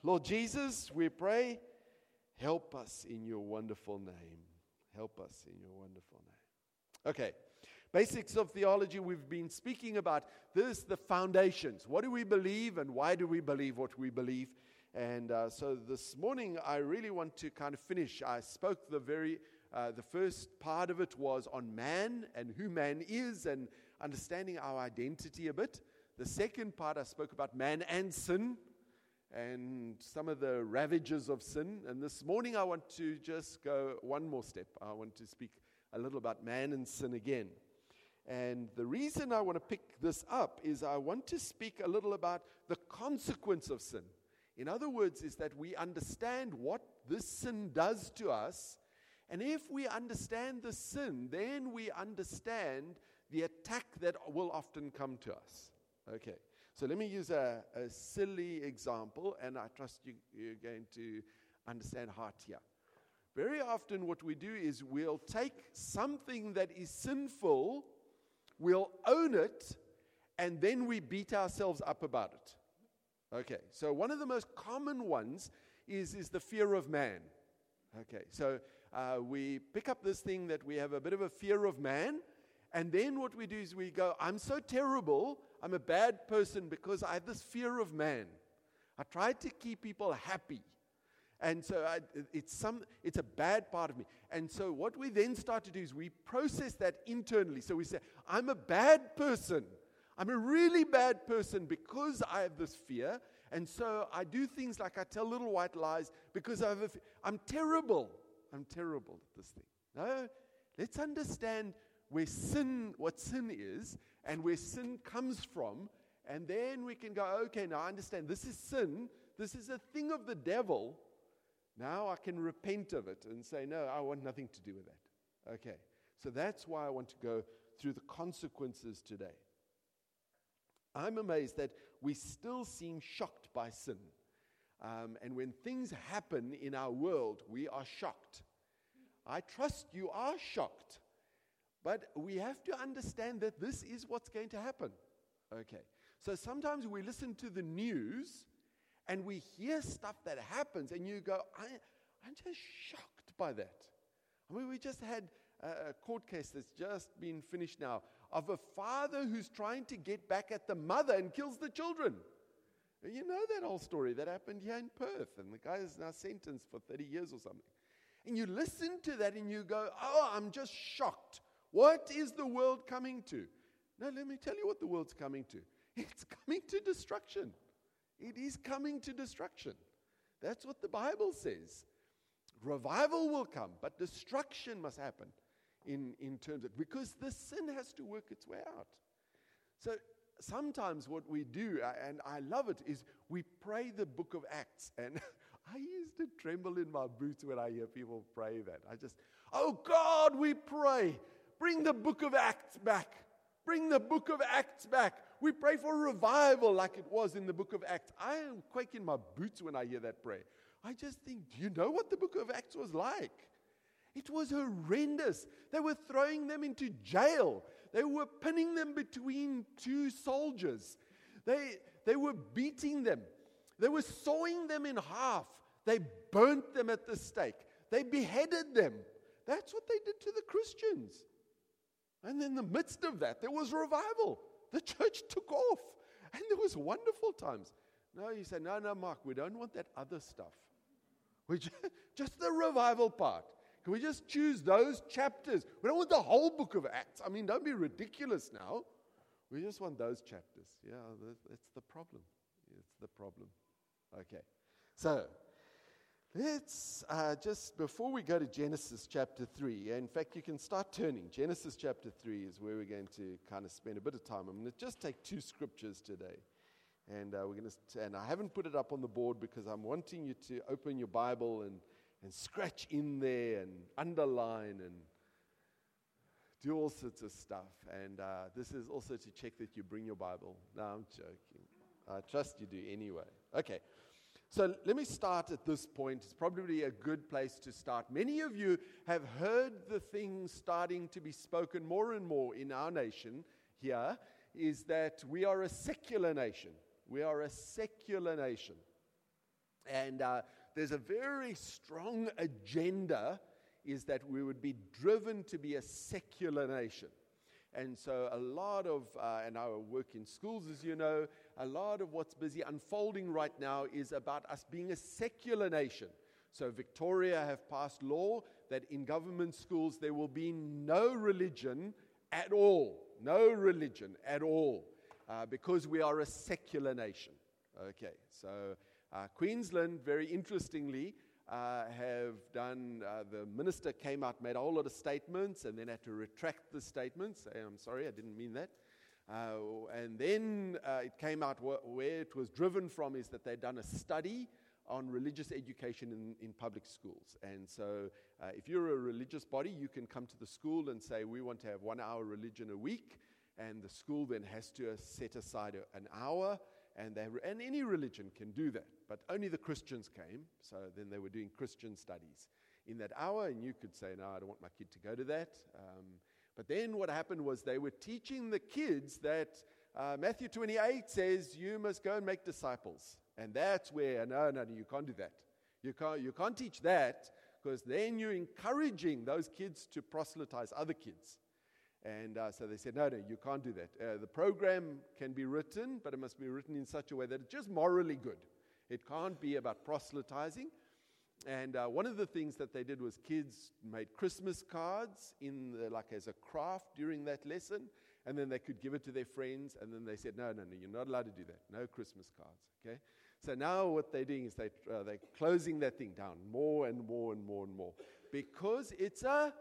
Lord Jesus, we pray, help us in your wonderful name. Help us in your wonderful name. Okay, basics of theology we've been speaking about. This is the foundations. What do we believe and why do we believe what we believe? And so this morning I really want to kind of finish. I spoke the first part of it was on man and who man is and understanding our identity a bit. The second part I spoke about man and sin and some of the ravages of sin. And this morning I want to just go one more step. I want to speak a little about man and sin again. And the reason I want to pick this up is I want to speak a little about the consequence of sin. In other words, is that we understand what this sin does to us. And if we understand the sin, then we understand the attack that will often come to us. Okay. So let me use a silly example, and I trust you're going to understand heart here. Very often what we do is we'll take something that is sinful, we'll own it, and then we beat ourselves up about it. Okay, so one of the most common ones is the fear of man. Okay, so we pick up this thing that we have a bit of a fear of man, and then what we do is we go, I'm so terrible, I'm a bad person because I have this fear of man. I try to keep people happy. And so it's a bad part of me. And so what we then start to do is we process that internally. So we say, I'm a bad person. I'm a really bad person because I have this fear. And so I do things like I tell little white lies because I'm terrible. I'm terrible at this thing. No, let's understand what sin is and where sin comes from, and then we can go, okay, now I understand this is sin, this is a thing of the devil. Now I can repent of it and say, no, I want nothing to do with that. Okay, so that's why I want to go through the consequences today. I'm amazed that we still seem shocked by sin. And when things happen in our world, we are shocked. I trust you are shocked. But we have to understand that this is what's going to happen. Okay. So sometimes we listen to the news and we hear stuff that happens and you go, I'm just shocked by that. I mean, we just had a court case that's just been finished now of a father who's trying to get back at the mother and kills the children. You know that whole story that happened here in Perth, and the guy is now sentenced for 30 years or something. And you listen to that and you go, oh, I'm just shocked. What is the world coming to? No, let me tell you what the world's coming to. It's coming to destruction. It is coming to destruction. That's what the Bible says. Revival will come, but destruction must happen in terms of, because the sin has to work its way out. So sometimes what we do, and I love it, is we pray the book of Acts. And I used to tremble in my boots when I hear people pray that. Oh God, we pray. Bring the book of Acts back. Bring the book of Acts back. We pray for revival like it was in the book of Acts. I quake in my boots when I hear that prayer. I just think, do you know what the book of Acts was like? It was horrendous. They were throwing them into jail. They were pinning them between two soldiers. They were beating them. They were sawing them in half. They burnt them at the stake. They beheaded them. That's what they did to the Christians. And in the midst of that, there was revival. The church took off. And there was wonderful times. No, you say, no, Mark, we don't want that other stuff. We just the revival part. Can we just choose those chapters? We don't want the whole book of Acts. I mean, don't be ridiculous now. We just want those chapters. Yeah, that's the problem. It's the problem. Okay. So, let's just, before we go to Genesis chapter 3, in fact, you can start turning. Genesis chapter 3 is where we're going to kind of spend a bit of time. I'm going to just take two scriptures today. And we're going to, and I haven't put it up on the board because I'm wanting you to open your Bible and scratch in there and underline and do all sorts of stuff. And this is also to check that you bring your Bible. No, I'm joking. I trust you do anyway. Okay. So let me start at this point. It's probably a good place to start. Many of you have heard the things starting to be spoken more and more in our nation here, is that we are a secular nation. We are a secular nation. And there's a very strong agenda, is that we would be driven to be a secular nation. And so a lot of, and I work in schools, as you know, a lot of what's busy unfolding right now is about us being a secular nation. So Victoria have passed law that in government schools there will be no religion at all. No religion at all. Because we are a secular nation. Okay, so Queensland, very interestingly, have done, the minister came out, made a whole lot of statements, and then had to retract the statements. Say, I'm sorry, I didn't mean that. And then it came out where it was driven from is that they'd done a study on religious education in public schools. And so if you're a religious body, you can come to the school and say, we want to have 1 hour religion a week, and the school then has to set aside an hour, and any religion can do that, but only the Christians came, so then they were doing Christian studies in that hour, and you could say, no, I don't want my kid to go to that. But then what happened was they were teaching the kids that Matthew 28 says, you must go and make disciples. And that's where, no, you can't do that. You can't teach that, because then you're encouraging those kids to proselytize other kids. And so they said, no, you can't do that. The program can be written, but it must be written in such a way that it's just morally good. It can't be about proselytizing. And one of the things that they did was kids made Christmas cards like as a craft during that lesson, and then they could give it to their friends, and then they said, no, you're not allowed to do that. No Christmas cards, okay? So now what they're doing is they're closing that thing down more and more and more and more, because it's a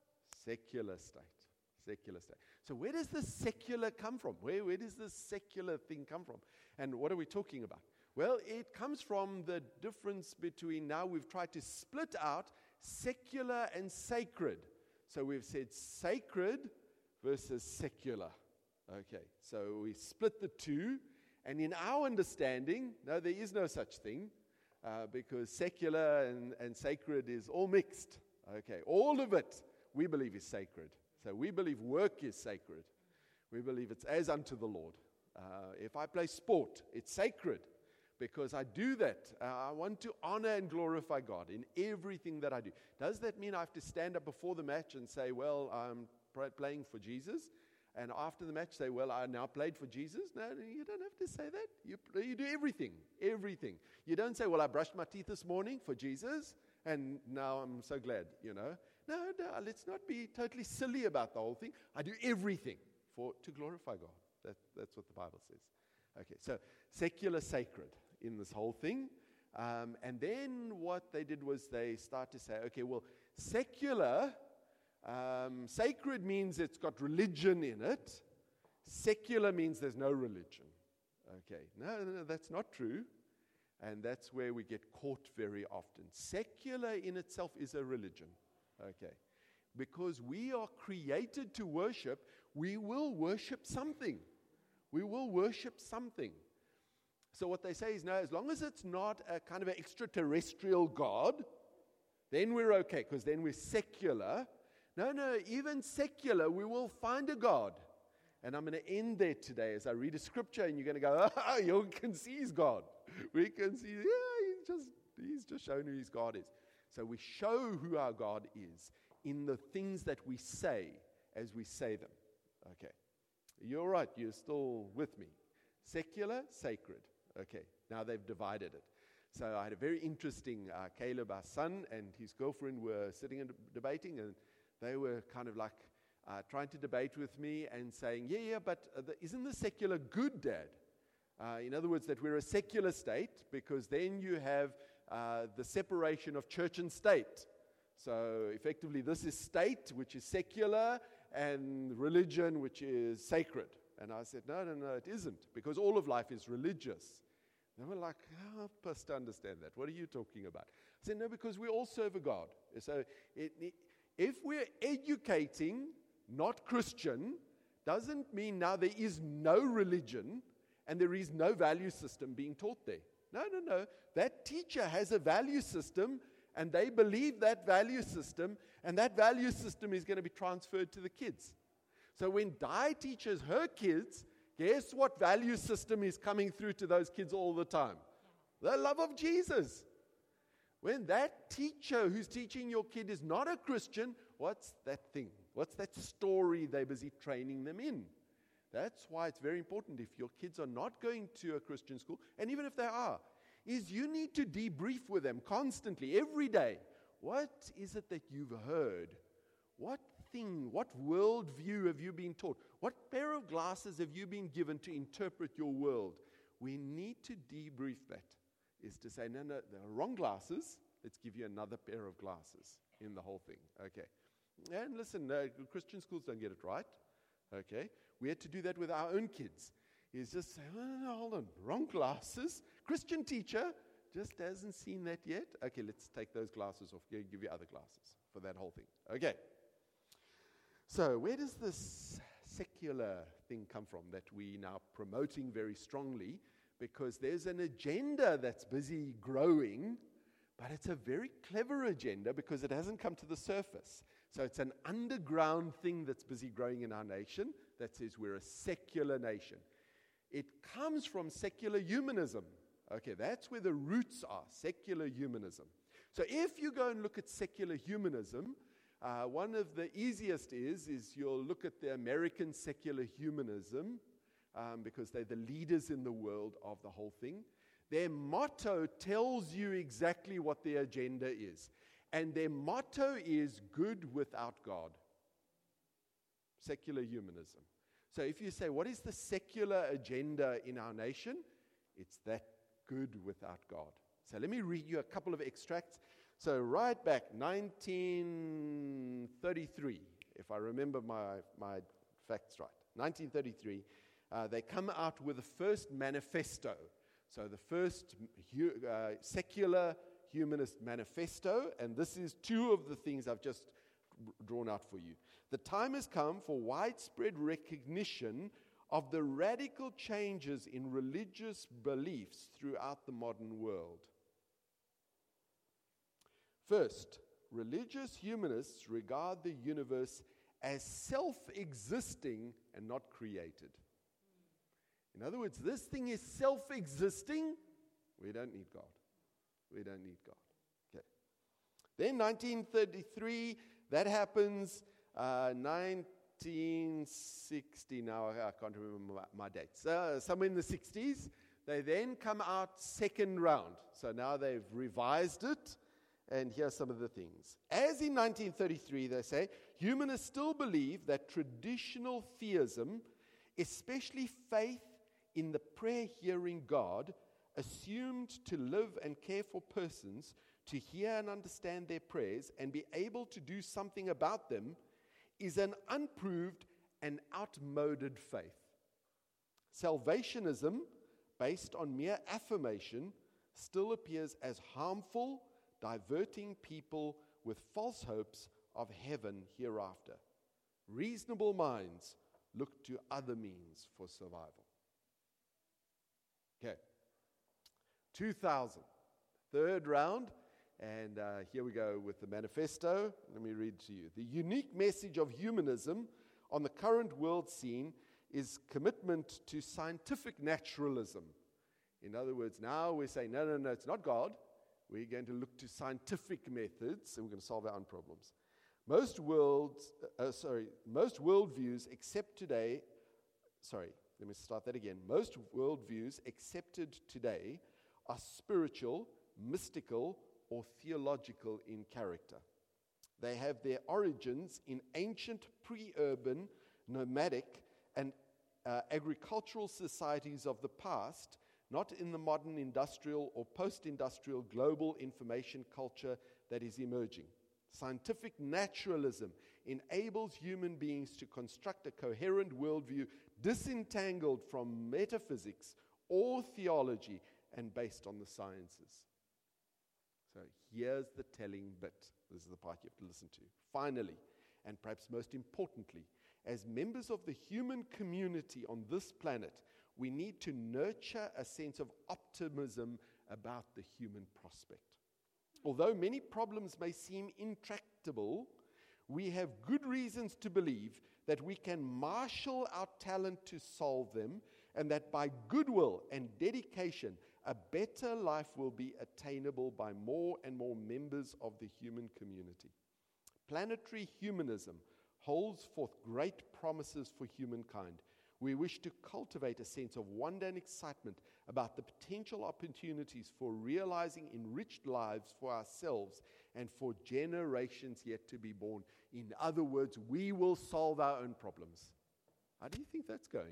secular state. Secular state. So where does the secular come from? Where does this secular thing come from? And what are we talking about? Well, it comes from the difference between, now we've tried to split out secular and sacred. So we've said sacred versus secular. Okay, so we split the two, and in our understanding, no, there is no such thing, because secular and sacred is all mixed. Okay, all of it we believe is sacred. So we believe work is sacred. We believe it's as unto the Lord. If I play sport, it's sacred because I do that. I want to honor and glorify God in everything that I do. Does that mean I have to stand up before the match and say, well, I'm playing for Jesus? And after the match say, well, I now played for Jesus? No, you don't have to say that. You do everything. You don't say, well, I brushed my teeth this morning for Jesus, and now I'm so glad, No, let's not be totally silly about the whole thing. I do everything to glorify God. That's what the Bible says. Okay, so secular, sacred in this whole thing. And then what they did was they start to say, okay, well, secular, sacred means it's got religion in it. Secular means there's no religion. Okay, no, that's not true. And that's where we get caught very often. Secular in itself is a religion. Okay, because we are created to worship, we will worship something. We will worship something. So what they say is, no, as long as it's not a kind of an extraterrestrial God, then we're okay, because then we're secular. No, even secular, we will find a God. And I'm going to end there today as I read a scripture, and you're going to go, you can see His God. We can see, He's just shown who His God is. So we show who our God is in the things that we say as we say them. Okay. You're right. You're still with me. Secular, sacred. Okay. Now they've divided it. So I had a very interesting, Caleb, our son, and his girlfriend were sitting and debating, and they were kind of like trying to debate with me and saying, but isn't the secular good, Dad? In other words, that we're a secular state, because then you have the separation of church and state. So effectively, this is state, which is secular, and religion, which is sacred. And I said, no, it isn't, because all of life is religious. They were like, help us to understand that. What are you talking about? I said, no, because we all serve a God. So if we're educating not Christian, doesn't mean now there is no religion and there is no value system being taught there. No. That teacher has a value system, and they believe that value system, and that value system is going to be transferred to the kids. So when Di teaches her kids, guess what value system is coming through to those kids all the time? The love of Jesus. When that teacher who's teaching your kid is not a Christian, what's that thing? What's that story they're busy training them in? That's why it's very important if your kids are not going to a Christian school, and even if they are, is you need to debrief with them constantly, every day. What is it that you've heard? What thing, what worldview have you been taught? What pair of glasses have you been given to interpret your world? We need to debrief that. Is to say, no, they're wrong glasses. Let's give you another pair of glasses in the whole thing. Okay. And listen, Christian schools don't get it right. Okay. We had to do that with our own kids. Is just say, no, hold on, wrong glasses. Christian teacher just hasn't seen that yet. Okay, let's take those glasses off. Give you other glasses for that whole thing. Okay. So where does this secular thing come from that we now promoting very strongly? Because there's an agenda that's busy growing, but it's a very clever agenda because it hasn't come to the surface. So it's an underground thing that's busy growing in our nation that says we're a secular nation. It comes from secular humanism. Okay, that's where the roots are, secular humanism. So if you go and look at secular humanism, one of the easiest is you'll look at the American secular humanism, because they're the leaders in the world of the whole thing. Their motto tells you exactly what their agenda is. And their motto is good without God. Secular humanism. So if you say, what is the secular agenda in our nation? It's that good without God. So let me read you a couple of extracts. So right back, 1933, if I remember my facts right, 1933, they come out with the first manifesto. So the first secular humanist manifesto, and this is two of the things I've just drawn out for you. The time has come for widespread recognition of the radical changes in religious beliefs throughout the modern world. First, religious humanists regard the universe as self-existing and not created. In other words, this thing is self-existing. We don't need God. We don't need God. Okay. Then 1933, that happens. 1960, now I can't remember my dates. Somewhere in the 60s, they then come out second round. So now they've revised it. And here are some of the things. As in 1933, they say, humanists still believe that traditional theism, especially faith in the prayer-hearing God, assumed to live and care for persons, to hear and understand their prayers, and be able to do something about them, is an unproved and outmoded faith. Salvationism, based on mere affirmation, still appears as harmful, diverting people with false hopes of heaven hereafter. Reasonable minds look to other means for survival. Okay. 2000, third round, and here we go with the manifesto. Let me read to you. The unique message of humanism on the current world scene is commitment to scientific naturalism. In other words, now we're saying, no, it's not God. We're going to look to scientific methods, and we're going to solve our own problems. Most worldviews accepted today are spiritual, mystical, or theological in character. They have their origins in ancient pre-urban, nomadic, and agricultural societies of the past, not in the modern industrial or post-industrial global information culture that is emerging. Scientific naturalism enables human beings to construct a coherent worldview disentangled from metaphysics or theology and based on the sciences. So here's the telling bit. This is the part you have to listen to. Finally, and perhaps most importantly, as members of the human community on this planet, we need to nurture a sense of optimism about the human prospect. Although many problems may seem intractable, we have good reasons to believe that we can marshal our talent to solve them, and that by goodwill and dedication, a better life will be attainable by more and more members of the human community. Planetary humanism holds forth great promises for humankind. We wish to cultivate a sense of wonder and excitement about the potential opportunities for realizing enriched lives for ourselves and for generations yet to be born. In other words, we will solve our own problems. How do you think that's going?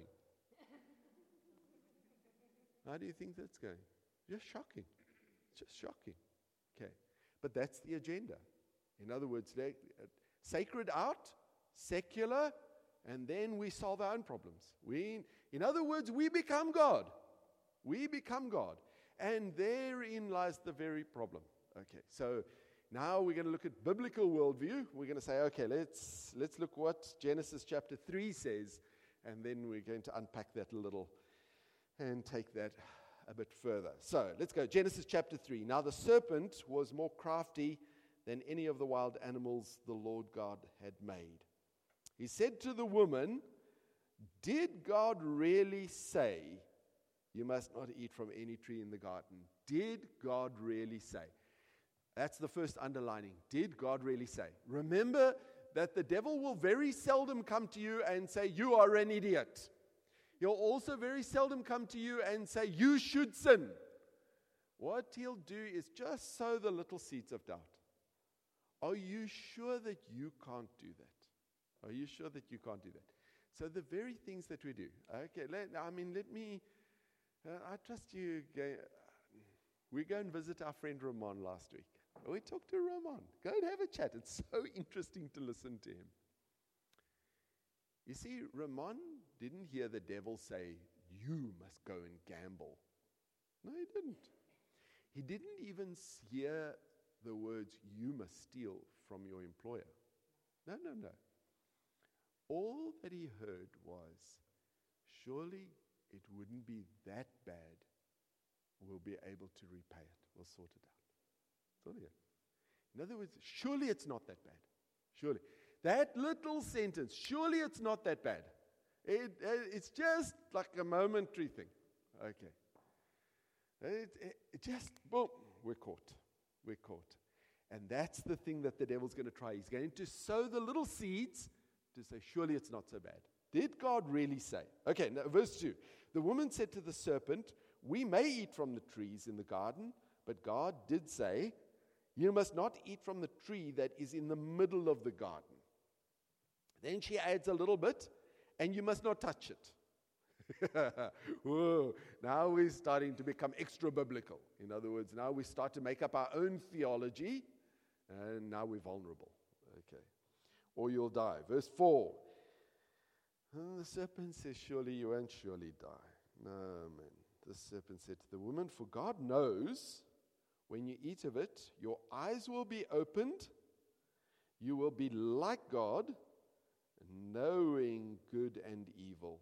How do you think that's going? Just shocking. Just shocking. Okay. But that's the agenda. In other words, sacred out, secular, and then we solve our own problems. In other words, we become God. We become God. And therein lies the very problem. Okay, so now we're going to look at biblical worldview. We're going to say, okay, let's look what Genesis chapter 3 says, and then we're going to unpack that a little and take that a bit further. So let's go. Genesis chapter 3. Now the serpent was more crafty than any of the wild animals the Lord God had made. He said to the woman, "Did God really say, you must not eat from any tree in the garden?" Did God really say? That's the first underlining. Did God really say? Remember that the devil will very seldom come to you and say, you are an idiot. He'll also very seldom come to you and say, you should sin. What he'll do is just sow the little seeds of doubt. Are you sure that you can't do that? Are you sure that you can't do that? So the very things that we do. Okay, I trust you. We go and visit our friend Ramon last week. We talked to Ramon. Go and have a chat. It's so interesting to listen to him. You see, Ramon didn't hear the devil say, you must go and gamble. No, he didn't. He didn't even hear the words, you must steal from your employer. No. All that he heard was, surely it wouldn't be that bad. We'll be able to repay it. We'll sort it out. That's all he heard. In other words, surely it's not that bad. Surely. That little sentence, surely it's not that bad. It's just like a momentary thing. Okay. It just, boom, we're caught. We're caught. And that's the thing that the devil's going to try. He's going to sow the little seeds to say, surely it's not so bad. Did God really say? Okay, now verse 2. The woman said to the serpent, we may eat from the trees in the garden, but God did say, you must not eat from the tree that is in the middle of the garden. Then she adds a little bit, and you must not touch it. Whoa, now we're starting to become extra biblical. In other words, now we start to make up our own theology, and now we're vulnerable. Okay. Or you'll die. Verse 4. The serpent says, surely you won't surely die. No, man. The serpent said to the woman, for God knows when you eat of it, your eyes will be opened. You will be like God, knowing good and evil.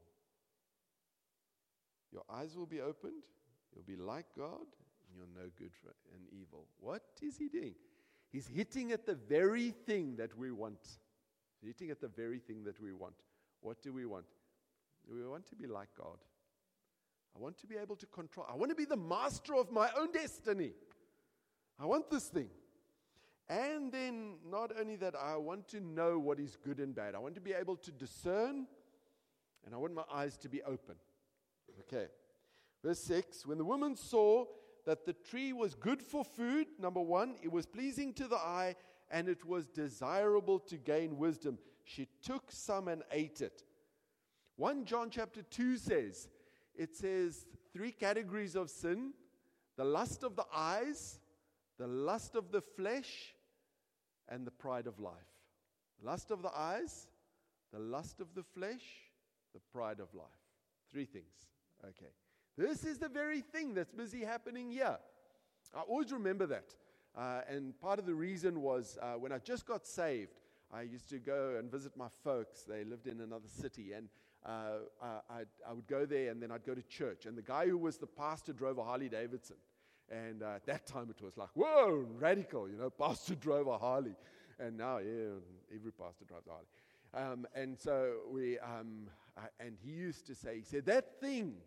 Your eyes will be opened. You'll be like God, and you'll know good and evil. What is he doing? He's hitting at the very thing that we want. He's hitting at the very thing that we want. What do we want? We want to be like God. I want to be able to control. I want to be the master of my own destiny. I want this thing. And then not only that, I want to know what is good and bad. I want to be able to discern, and I want my eyes to be open. Okay. Verse 6, when the woman saw that the tree was good for food, number 1, it was pleasing to the eye, and it was desirable to gain wisdom, she took some and ate it. 1 John chapter 2 says, it says 3 categories of sin: the lust of the eyes, the lust of the flesh, and the pride of life. Lust of the eyes, the lust of the flesh, the pride of life. 3 things. Okay. This is the very thing that's busy happening here. I always remember that. And part of the reason was when I just got saved, I used to go and visit my folks. They lived in another city. And I would go there, and then I'd go to church. And the guy who was the pastor drove a Harley Davidson. And at that time it was like, whoa, radical, pastor drove a Harley. And now, every pastor drives a Harley. And so and he used to say, he said, that thing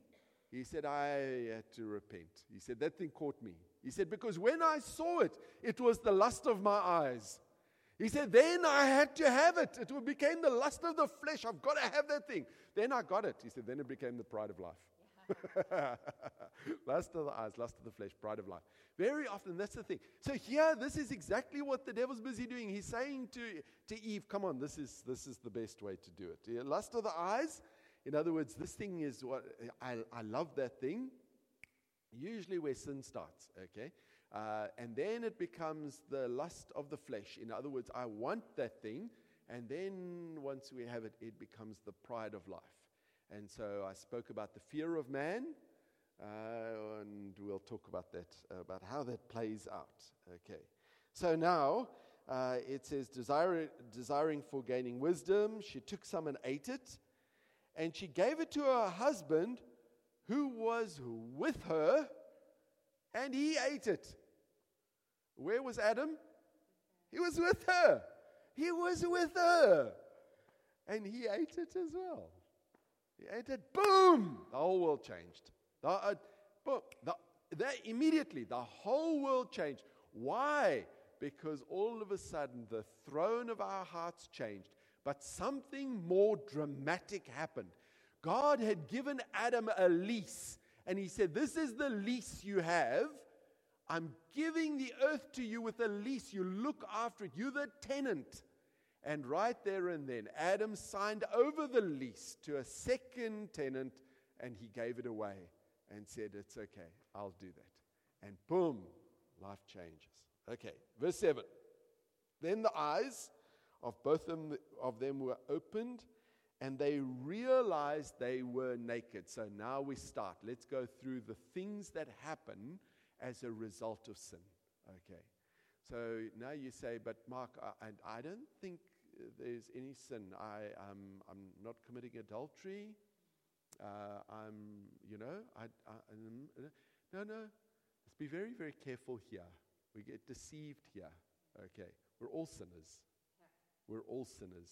He said, I had to repent. He said, that thing caught me. He said, because when I saw it, it was the lust of my eyes. He said, then I had to have it. It became the lust of the flesh. I've got to have that thing. Then I got it. He said, then it became the pride of life. Lust of the eyes, lust of the flesh, pride of life. Very often, that's the thing. So here, this is exactly what the devil's busy doing. He's saying to Eve, come on, this is the best way to do it. Lust of the eyes. In other words, this thing is what, I love that thing. Usually where sin starts, okay? And then it becomes the lust of the flesh. In other words, I want that thing. And then once we have it, it becomes the pride of life. And so I spoke about the fear of man. And we'll talk about that, about how that plays out. Okay. So now, it says, desiring for gaining wisdom, she took some and ate it. And she gave it to her husband, who was with her, and he ate it. Where was Adam? He was with her. He was with her. And he ate it as well. He ate it. Boom! The whole world changed. Immediately, the whole world changed. Why? Because all of a sudden, the throne of our hearts changed. But something more dramatic happened. God had given Adam a lease. And he said, this is the lease you have. I'm giving the earth to you with a lease. You look after it. You're the tenant. And right there and then, Adam signed over the lease to a second tenant, and he gave it away and said, it's okay, I'll do that. And boom, life changes. Okay, verse 7. Then the eyes of both of them were opened, and they realized they were naked. So now we start. Let's go through the things that happen as a result of sin. Okay. So now you say, but Mark, I don't think there's any sin. I'm not committing adultery. No. Let's be very, very careful here. We get deceived here. Okay. We're all sinners. We're all sinners.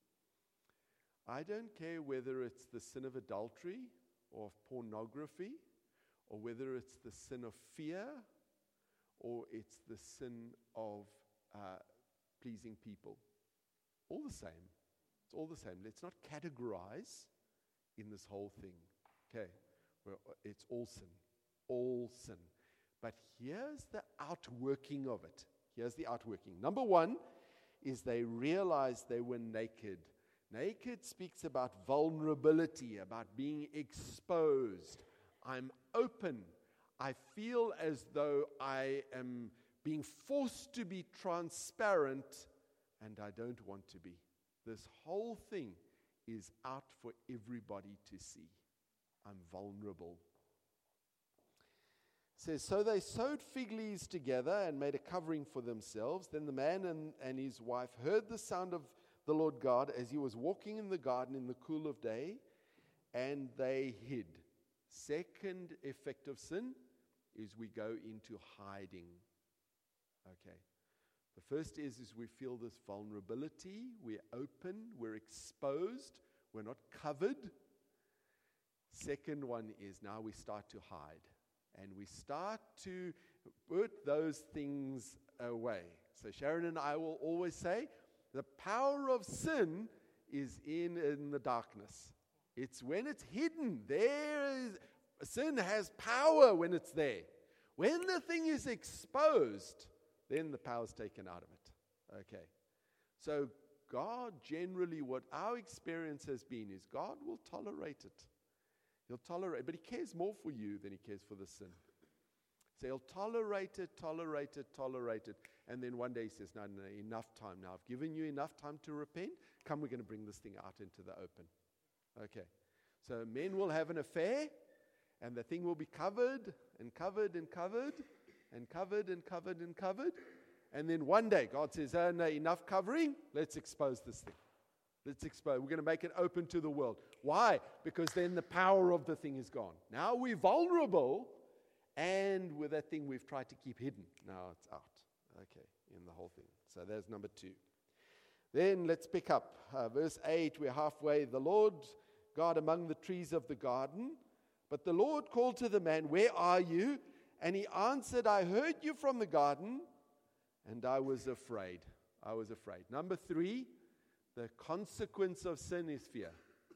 I don't care whether it's the sin of adultery or of pornography, or whether it's the sin of fear, or it's the sin of pleasing people. All the same. It's all the same. Let's not categorize in this whole thing. Okay. Well, it's all sin. All sin. But here's the outworking of it. Here's the outworking. Number one is they realized they were naked. Naked speaks about vulnerability, about being exposed. I'm open. I feel as though I am being forced to be transparent, and I don't want to be. This whole thing is out for everybody to see. I'm vulnerable. It says, so they sewed fig leaves together and made a covering for themselves. Then the man and his wife heard the sound of the Lord God as he was walking in the garden in the cool of day, and they hid. Second effect of sin is we go into hiding. Okay. The first is we feel this vulnerability. We're open. We're exposed. We're not covered. Second one is now we start to hide. And we start to put those things away. So Sharon and I will always say, the power of sin is in the darkness. It's when it's hidden. Sin has power when it's there. When the thing is exposed, then the power's taken out of it. Okay. So God generally, what our experience has been is God will tolerate it. He'll tolerate, but he cares more for you than he cares for the sin. So he'll tolerate it. And then one day he says, no, enough time now. I've given you enough time to repent. Come, we're going to bring this thing out into the open. Okay. So men will have an affair, and the thing will be covered and covered and covered and covered and covered and covered. And then one day God says, oh, no, enough covering. Let's expose this thing. We're going to make it open to the world. Why? Because then the power of the thing is gone. Now we're vulnerable, and with that thing we've tried to keep hidden. Now it's out. Okay, in the whole thing. So there's number 2. Then let's pick up. Verse 8, we're halfway. The Lord God among the trees of the garden But the Lord called to the man, "Where are you?" And he answered, "I heard you from the garden, and I was afraid." I was afraid. Number 3, the consequence of sin is fear.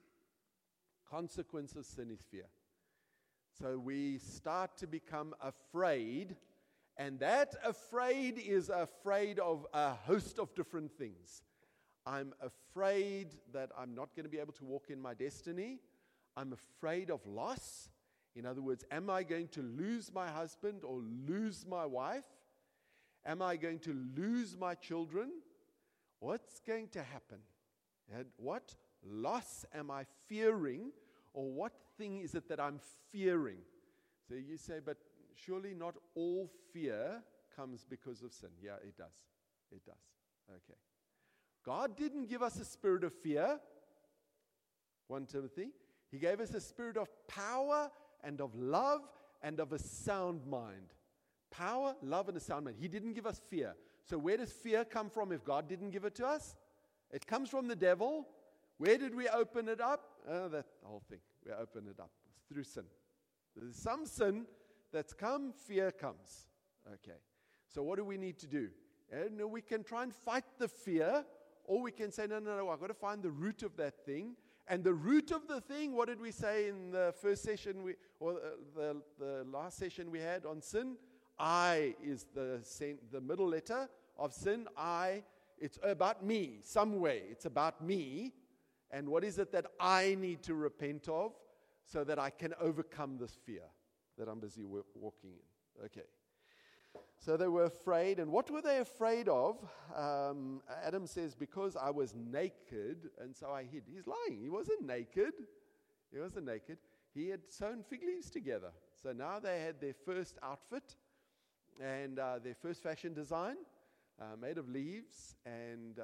Consequence of sin is fear. So we start to become afraid, and that afraid is afraid of a host of different things. I'm afraid that I'm not going to be able to walk in my destiny. I'm afraid of loss. In other words, am I going to lose my husband or lose my wife? Am I going to lose my children? What's going to happen? And what loss am I fearing? Or what thing is it that I'm fearing? So you say, but surely not all fear comes because of sin. Yeah, it does. It does. Okay. God didn't give us a spirit of fear. 1 Timothy. He gave us a spirit of power and of love and of a sound mind. Power, love, and a sound mind. He didn't give us fear. So where does fear come from if God didn't give it to us? It comes from the devil. Where did we open it up? That whole thing. We open it up. It's through sin. There's some sin that's come, fear comes. Okay. So what do we need to do? And we can try and fight the fear, or we can say, no, I've got to find the root of that thing. And the root of the thing, what did we say in the first session, the last session we had on sin? I is the middle letter of sin. I, it's about me, some way. It's about me. And what is it that I need to repent of so that I can overcome this fear that I'm busy walking in? Okay. So they were afraid. And what were they afraid of? Adam says, because I was naked, and so I hid. He's lying. He wasn't naked. He wasn't naked. He had sewn fig leaves together. So now they had their first outfit and their first fashion design made of leaves. And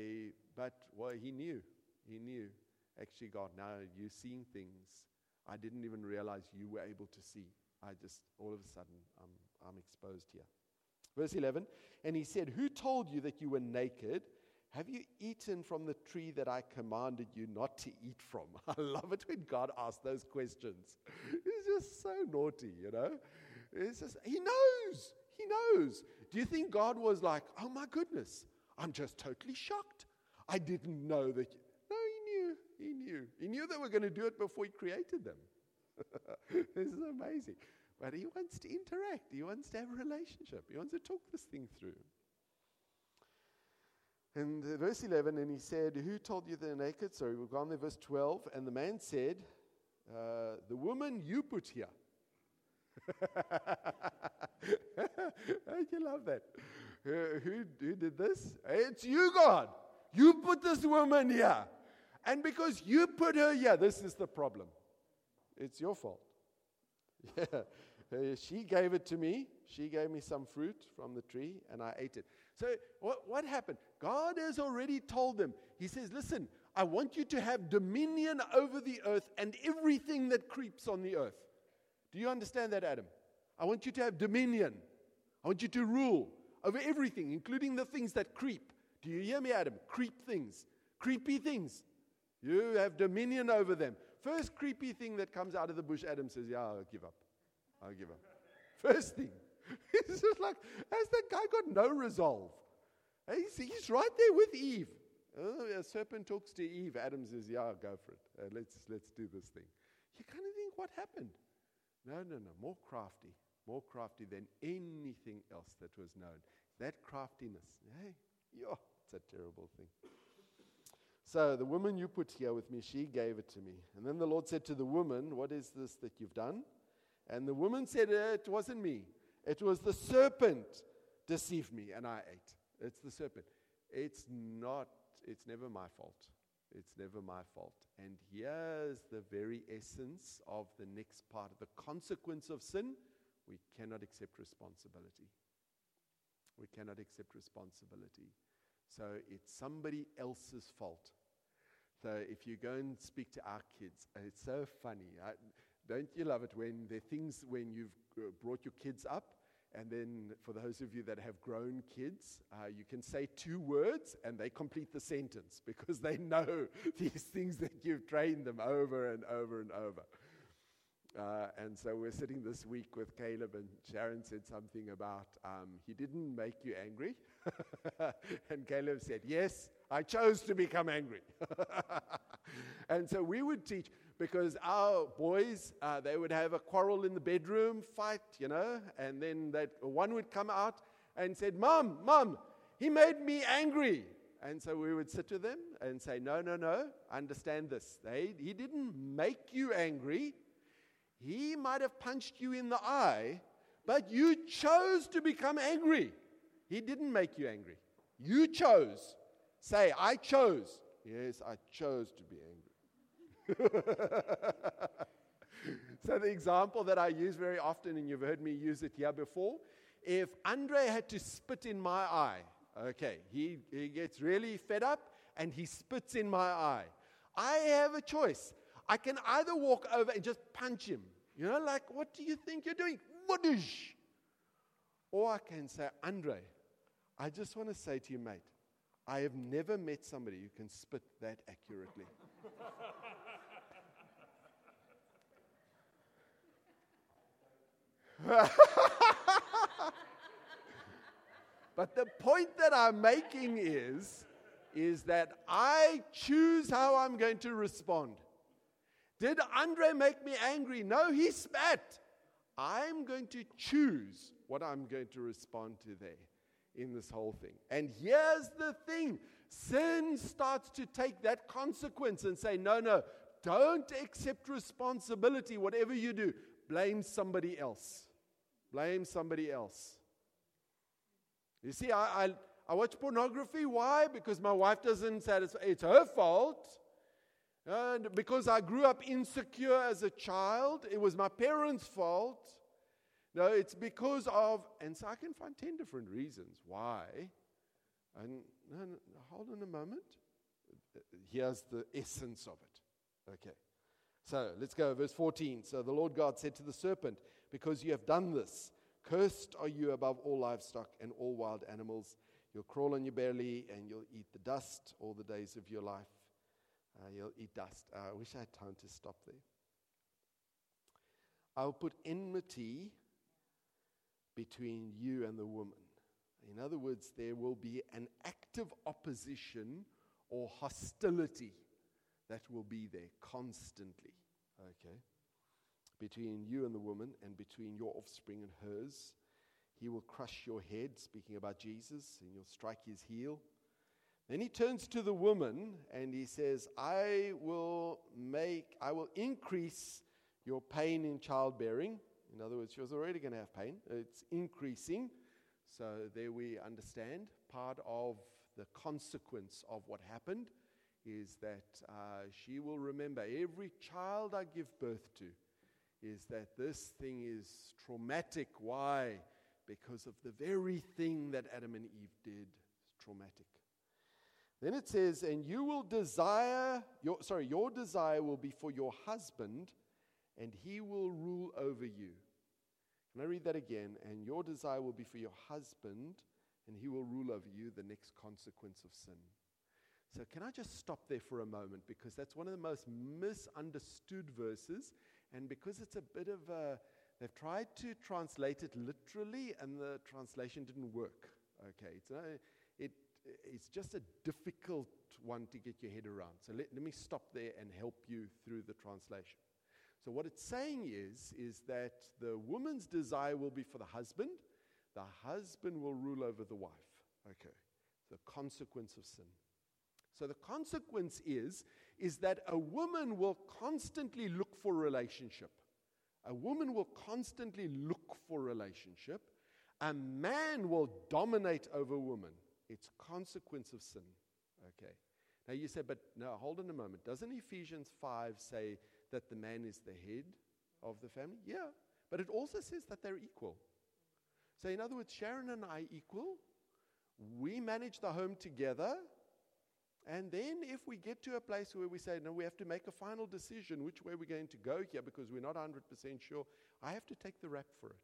he knew. He knew. Actually, God, now you're seeing things I didn't even realize you were able to see. All of a sudden, I'm exposed here. Verse 11, and he said, who told you that you were naked? Have you eaten from the tree that I commanded you not to eat from? I love it when God asks those questions. He's just so naughty, It's just, he knows. He knows. Do you think God was like, oh my goodness, I'm just totally shocked. I didn't know that. No, he knew. He knew. He knew they were going to do it before he created them. This is amazing. But he wants to interact. He wants to have a relationship. He wants to talk this thing through. And verse 11, and he said, who told you they're naked? Sorry, we've gone there, verse 12. And the man said, the woman you put here. Don't you love that? Who did this? It's you, God. You put this woman here. And because you put her here, this is the problem. It's your fault. Yeah. She gave it to me. She gave me some fruit from the tree, and I ate it. So what happened? God has already told them. He says, listen, I want you to have dominion over the earth and everything that creeps on the earth. Do you understand that, Adam? I want you to have dominion. I want you to rule over everything, including the things that creep. Do you hear me, Adam? Creep things. Creepy things. You have dominion over them. First creepy thing that comes out of the bush, Adam says, yeah, I'll give up. I'll give up. First thing. It's just like, has that guy got no resolve? He's right there with Eve. A serpent talks to Eve. Adam says, yeah, go for it. Let's do this thing. You kind of think, what happened? No. More crafty than anything else that was known. That craftiness. Hey, it's a terrible thing. So the woman you put here with me, she gave it to me. And then the Lord said to the woman, what is this that you've done? And the woman said, it wasn't me. It was the serpent deceived me, and I ate. It's the serpent. It's never my fault. It's never my fault. And here's the very essence of the next part. The consequence of sin, we cannot accept responsibility. We cannot accept responsibility. So it's somebody else's fault. So if you go and speak to our kids, it's so funny. Don't you love it when there are things when you've brought your kids up, and then for those of you that have grown kids, you can say 2 words and they complete the sentence because they know these things that you've trained them over and over and over. And so we're sitting this week with Caleb, and Sharon said something about, he didn't make you angry. And Caleb said, yes, I chose to become angry. And so we would teach, because our boys, they would have a quarrel in the bedroom, fight, and then one would come out and said, Mom, he made me angry. And so we would sit with them and say, no, understand this. He didn't make you angry. He might have punched you in the eye, but you chose to become angry. He didn't make you angry. You chose. Say, I chose. Yes, I chose to be angry. So the example that I use very often, and you've heard me use it here before, if Andre had to spit in my eye, okay, he gets really fed up and he spits in my eye. I have a choice. I can either walk over and just punch him, like, what do you think you're doing? Whoosh! Or I can say, Andre, I just want to say to you, mate, I have never met somebody who can spit that accurately. But the point that I'm making is that I choose how I'm going to respond. Did Andre make me angry? No, he spat. I'm going to choose what I'm going to respond to there in this whole thing. And here's the thing. Sin starts to take that consequence and say, no, don't accept responsibility. Whatever you do, blame somebody else. Blame somebody else. You see, I watch pornography. Why? Because my wife doesn't satisfy. It's her fault. And because I grew up insecure as a child, it was my parents' fault. No, it's because of, and so I can find 10 different reasons why. And no, hold on a moment. Here's the essence of it. Okay. So let's go, verse 14. So the Lord God said to the serpent, because you have done this, cursed are you above all livestock and all wild animals. You'll crawl on your belly and you'll eat the dust all the days of your life. You'll eat dust. I wish I had time to stop there. I'll put enmity between you and the woman. In other words, there will be an active opposition or hostility that will be there constantly. Okay? Between you and the woman, and between your offspring and hers. He will crush your head, speaking about Jesus, and you'll strike his heel. Then he turns to the woman and he says, I will increase your pain in childbearing. In other words, she was already going to have pain. It's increasing. So there we understand part of the consequence of what happened is that she will remember every child I give birth to is that this thing is traumatic. Why? Because of the very thing that Adam and Eve did. It's traumatic. Then it says, and you will desire, your desire will be for your husband, and he will rule over you. Can I read that again? And your desire will be for your husband, and he will rule over you, the next consequence of sin. So can I just stop there for a moment? Because that's one of the most misunderstood verses, and because it's a bit of they've tried to translate it literally, and the translation didn't work. Okay, it's just a difficult one to get your head around. So let me stop there and help you through the translation. So what it's saying is that the woman's desire will be for the husband will rule over the wife. Okay, the consequence of sin. So the consequence is that a woman will constantly look for relationship. A woman will constantly look for relationship. A man will dominate over a woman. It's consequence of sin. Okay. Now you say, but no, hold on a moment. Doesn't Ephesians 5 say that the man is the head of the family? Yeah. But it also says that they're equal. So in other words, Sharon and I equal. We manage the home together. And then if we get to a place where we say, no, we have to make a final decision which way we're going to go here because we're not 100% sure, I have to take the rap for it.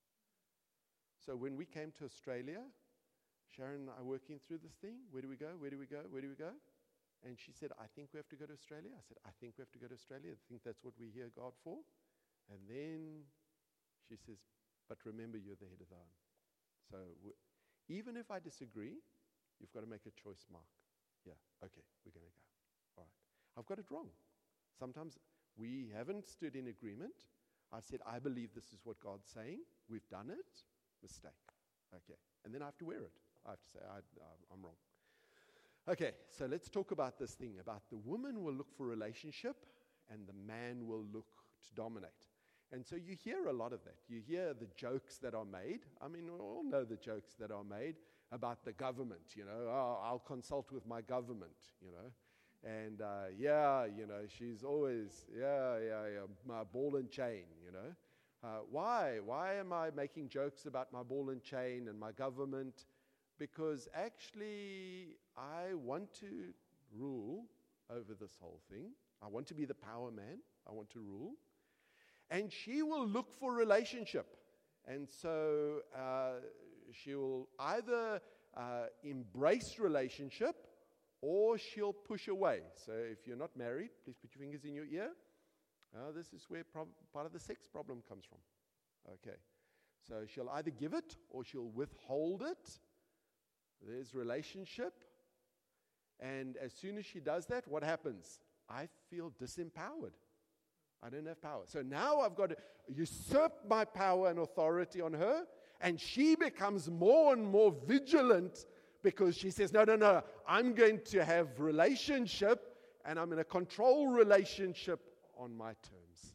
So when we came to Australia, Sharon and I are working through this thing. Where do we go? Where do we go? Where do we go? And she said, I think we have to go to Australia. I said, I think we have to go to Australia. I think that's what we hear God for. And then she says, but remember, you're the head of the home. So even if I disagree, you've got to make a choice mark. Yeah, okay, we're going to go. All right. I've got it wrong. Sometimes we haven't stood in agreement. I've said, I believe this is what God's saying. We've done it. Mistake. Okay. And then I have to wear it. I have to say, I'm wrong. Okay, so let's talk about this thing, about the woman will look for relationship and the man will look to dominate. And so you hear a lot of that. You hear the jokes that are made. I mean, we all know the jokes that are made about the government, Oh, I'll consult with my government, And, she's always, my ball and chain, Why? Why am I making jokes about my ball and chain and my government? Because actually, I want to rule over this whole thing. I want to be the power man. I want to rule. And she will look for relationship. And so she will either embrace relationship or she'll push away. So if you're not married, please put your fingers in your ear. This is where part of the sex problem comes from. Okay. So she'll either give it or she'll withhold it. There's relationship. And as soon as she does that, what happens? I feel disempowered. I don't have power. So now I've got to usurp my power and authority on her, and she becomes more and more vigilant because she says, no, I'm going to have relationship, and I'm going to control relationship on my terms.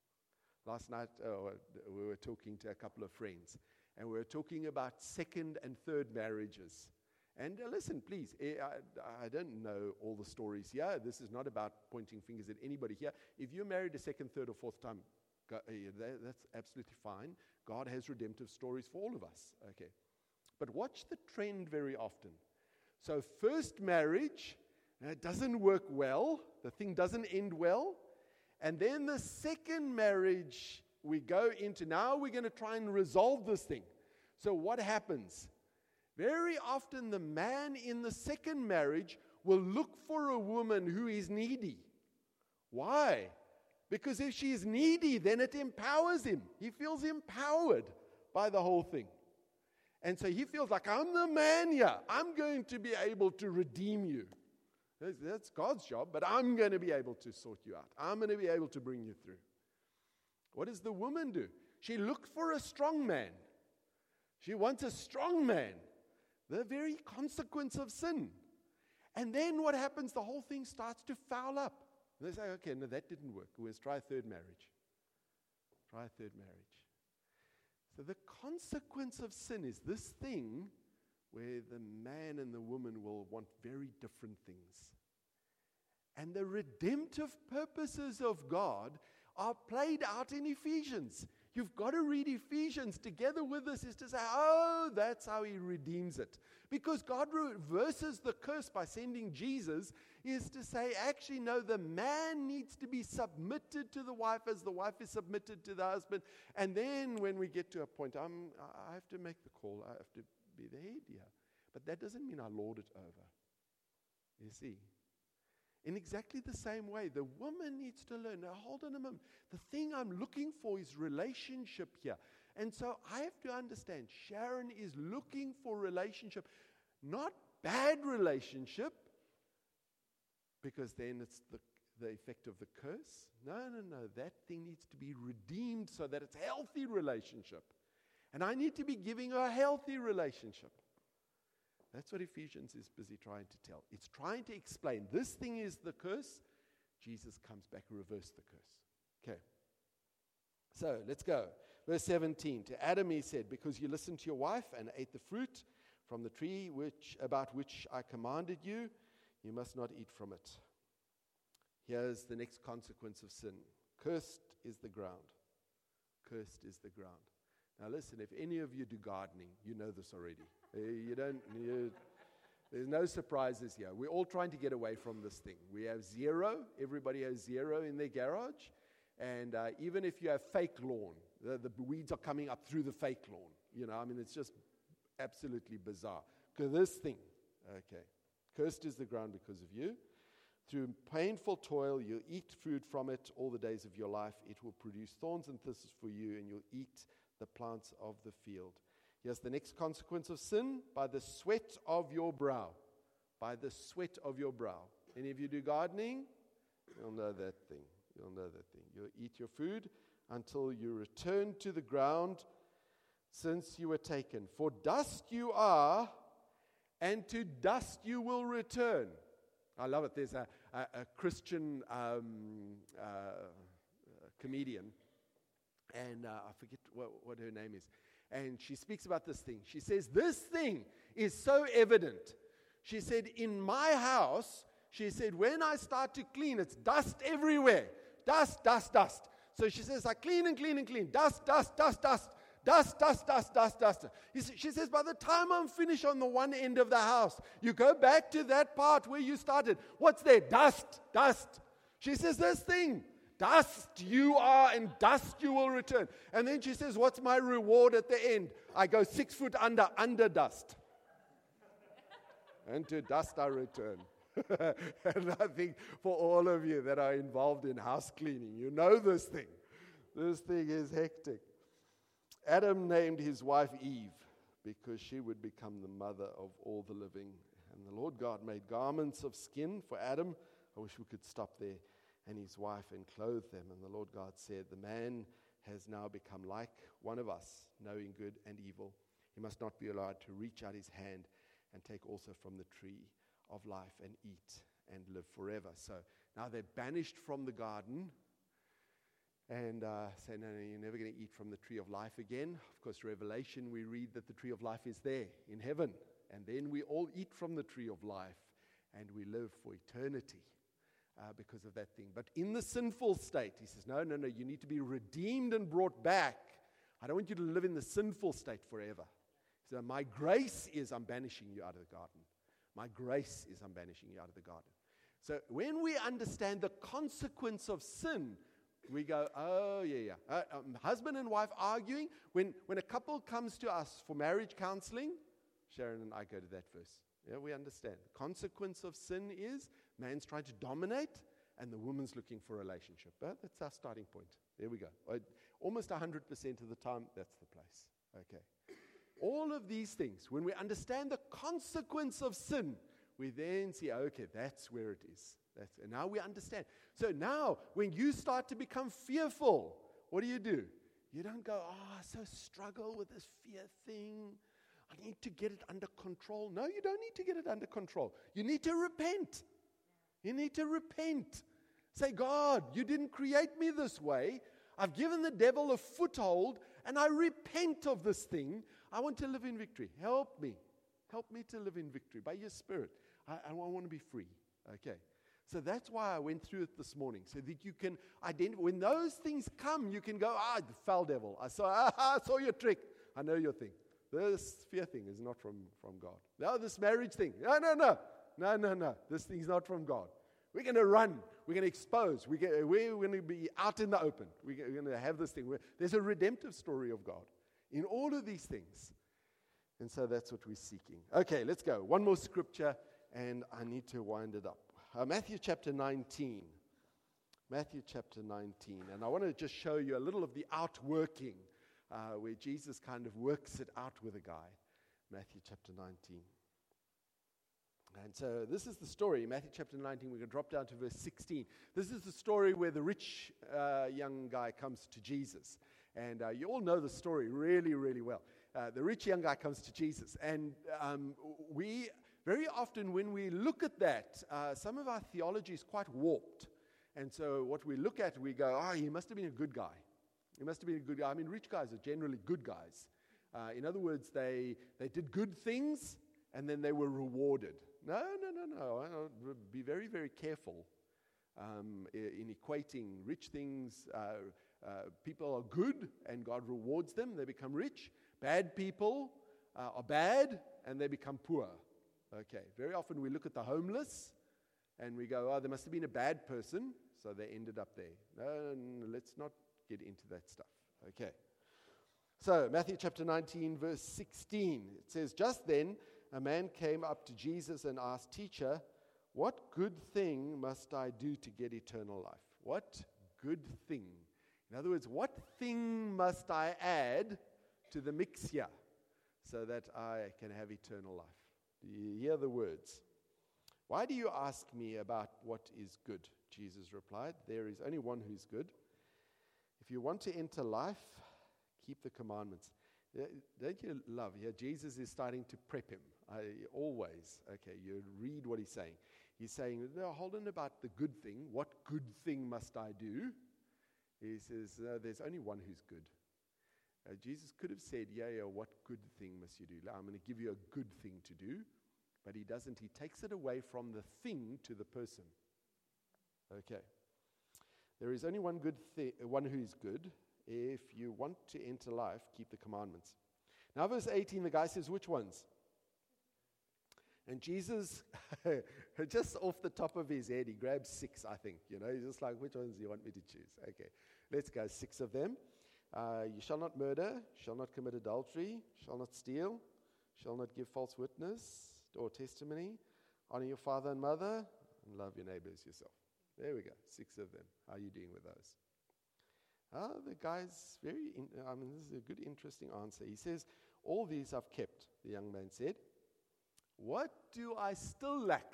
Last night, we were talking to a couple of friends, and we were talking about second and third marriages. And listen, please, I don't know all the stories here. This is not about pointing fingers at anybody here. If you're married a second, third, or fourth time, that's absolutely fine. God has redemptive stories for all of us. Okay. But watch the trend very often. So first marriage, it doesn't work well. The thing doesn't end well. And then the second marriage we go into, now we're going to try and resolve this thing. So what happens? Very often the man in the second marriage will look for a woman who is needy. Why? Because if she is needy, then it empowers him. He feels empowered by the whole thing. And so he feels like, I'm the man here. I'm going to be able to redeem you. That's God's job, but I'm going to be able to sort you out. I'm going to be able to bring you through. What does the woman do? She looked for a strong man. She wants a strong man. The very consequence of sin. And then what happens? The whole thing starts to foul up. And they say, okay, no, that didn't work. Let's try a third marriage. Try a third marriage. So the consequence of sin is this thing where the man and the woman will want very different things. And the redemptive purposes of God are played out in Ephesians. You've got to read Ephesians together with this is to say, oh, that's how he redeems it. Because God reverses the curse by sending Jesus is to say, actually, no, the man needs to be submitted to the wife as the wife is submitted to the husband. And then when we get to a point, I have to make the call. I have to be the head here. But that doesn't mean I lord it over. You see? In exactly the same way, the woman needs to learn. Now, hold on a moment. The thing I'm looking for is relationship here. And so I have to understand, Sharon is looking for relationship, not bad relationship, because then it's the effect of the curse. No. That thing needs to be redeemed so that it's a healthy relationship. And I need to be giving her a healthy relationship. That's what Ephesians is busy trying to tell. It's trying to explain this thing is the curse. Jesus comes back and reverses the curse. Okay. So let's go. Verse 17. To Adam he said, because you listened to your wife and ate the fruit from the tree about which I commanded you, you must not eat from it. Here's the next consequence of sin. Cursed is the ground. Cursed is the ground. Now listen, if any of you do gardening, you know this already. There's no surprises here. We're all trying to get away from this thing. We have zero. Everybody has zero in their garage. And even if you have fake lawn, the weeds are coming up through the fake lawn. It's just absolutely bizarre. This thing, okay. Cursed is the ground because of you. Through painful toil, you'll eat food from it all the days of your life. It will produce thorns and thistles for you, and you'll eat the plants of the field. Here's the next consequence of sin: by the sweat of your brow. By the sweat of your brow. Any of you do gardening? You'll know that thing. You'll know that thing. You'll eat your food until you return to the ground since you were taken. For dust you are, and to dust you will return. I love it. There's a Christian comedian, and I forget what her name is. And she speaks about this thing. She says, this thing is so evident. She said, in my house, she said, when I start to clean, it's dust everywhere. Dust, dust, dust. So she says, I clean and clean and clean. Dust, dust, dust, dust. Dust, dust, dust, dust, dust. She says, by the time I'm finished on the one end of the house, you go back to that part where you started. What's there? Dust, dust. She says, this thing, dust you are, and dust you will return. And then she says, what's my reward at the end? I go 6 foot under dust. And to dust I return. And I think for all of you that are involved in house cleaning, you know this thing. This thing is hectic. Adam named his wife Eve because she would become the mother of all the living. And the Lord God made garments of skin for Adam. I wish we could stop there. And his wife, and clothed them. And the Lord God said, the man has now become like one of us, knowing good and evil. He must not be allowed to reach out his hand and take also from the tree of life and eat and live forever. So now they're banished from the garden. And say, no, you're never going to eat from the tree of life again. Of course, Revelation, we read that the tree of life is there in heaven. And then we all eat from the tree of life. And we live for eternity because of that thing. But in the sinful state, he says, no, you need to be redeemed and brought back. I don't want you to live in the sinful state forever. So my grace is I'm banishing you out of the garden. My grace is I'm banishing you out of the garden. So when we understand the consequence of sin, we go, oh, yeah. Husband and wife arguing. When a couple comes to us for marriage counseling, Sharon and I go to that verse. Yeah, we understand. The consequence of sin is man's trying to dominate and the woman's looking for a relationship. That's our starting point. There we go. Almost 100% of the time, that's the place. Okay. All of these things, when we understand the consequence of sin, we then see, okay, that's where it is. And now we understand. So now, when you start to become fearful, what do? You don't go, I so struggle with this fear thing. I need to get it under control. No, you don't need to get it under control. You need to repent. You need to repent. Say, God, you didn't create me this way. I've given the devil a foothold, and I repent of this thing. I want to live in victory. Help me. Help me to live in victory by your Spirit. I want to be free. Okay. So that's why I went through it this morning, so that you can identify. When those things come, you can go, the foul devil. I saw your trick. I know your thing. This fear thing is not from God. No, this marriage thing. No. This thing's not from God. We're going to run. We're going to expose. We're going to be out in the open. We're going to have this thing. There's a redemptive story of God in all of these things. And so that's what we're seeking. Okay, let's go. One more scripture, and I need to wind it up. Matthew chapter 19. Matthew chapter 19. And I want to just show you a little of the outworking where Jesus kind of works it out with a guy. Matthew chapter 19. And so this is the story. Matthew chapter 19, we're going to drop down to verse 16. This is the story where the rich young guy comes to Jesus. And you all know the story really, really well. The rich young guy comes to Jesus. And we... very often when we look at that, some of our theology is quite warped. And so what we look at, we go, he must have been a good guy. He must have been a good guy. I mean, rich guys are generally good guys. In other words, they did good things, and then they were rewarded. No. Be very, very careful in equating rich things. People are good, and God rewards them. They become rich. Bad people are bad, and they become poor. Okay, very often we look at the homeless and we go, there must have been a bad person, so they ended up there. No, let's not get into that stuff. Okay. So, Matthew chapter 19, verse 16. It says, just then a man came up to Jesus and asked, Teacher, What good thing must I do to get eternal life? What good thing? In other words, what thing must I add to the mix here so that I can have eternal life? Do you hear the words? Why do you ask me about what is good? Jesus replied, there is only one who's good. If you want to enter life, keep the commandments. Don't you love here? Jesus is starting to prep him. Always. Okay, you read what he's saying. He's saying, no, hold on about the good thing. What good thing must I do? He says, there's only one who's good. Jesus could have said, yeah, what good thing must you do? I'm going to give you a good thing to do. But he doesn't. He takes it away from the thing to the person. Okay. There is only one one who is good. If you want to enter life, keep the commandments. Now, verse 18, the guy says, which ones? And Jesus, just off the top of his head, he grabs 6, I think. He's just like, which ones do you want me to choose? Okay, let's go, 6 of them. You shall not murder, shall not commit adultery, shall not steal, shall not give false witness or testimony, honor your father and mother, and love your neighbor as yourself. There we go, 6 of them. How are you doing with those? The guy's this is a good, interesting answer. He says, all these I've kept, the young man said. What do I still lack?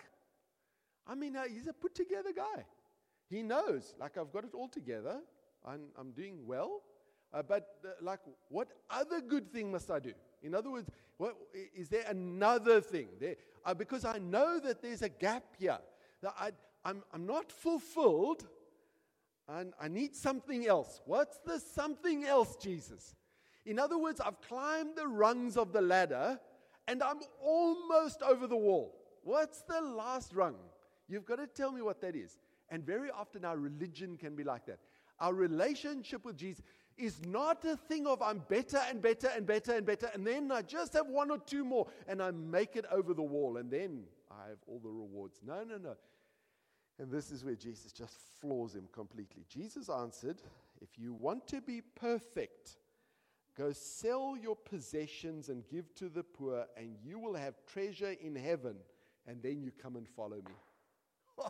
He's a put-together guy. He knows, I've got it all together. I'm doing well. But what other good thing must I do? In other words, is there another thing? Because I know that there's a gap here. That I'm not fulfilled, and I need something else. What's the something else, Jesus? In other words, I've climbed the rungs of the ladder, and I'm almost over the wall. What's the last rung? You've got to tell me what that is. And very often our religion can be like that. Our relationship with Jesus is not a thing of I'm better and better and better and better, and then I just have 1 or 2 more, and I make it over the wall, and then I have all the rewards. No. And this is where Jesus just floors him completely. Jesus answered, if you want to be perfect, go sell your possessions and give to the poor, and you will have treasure in heaven, and then you come and follow me.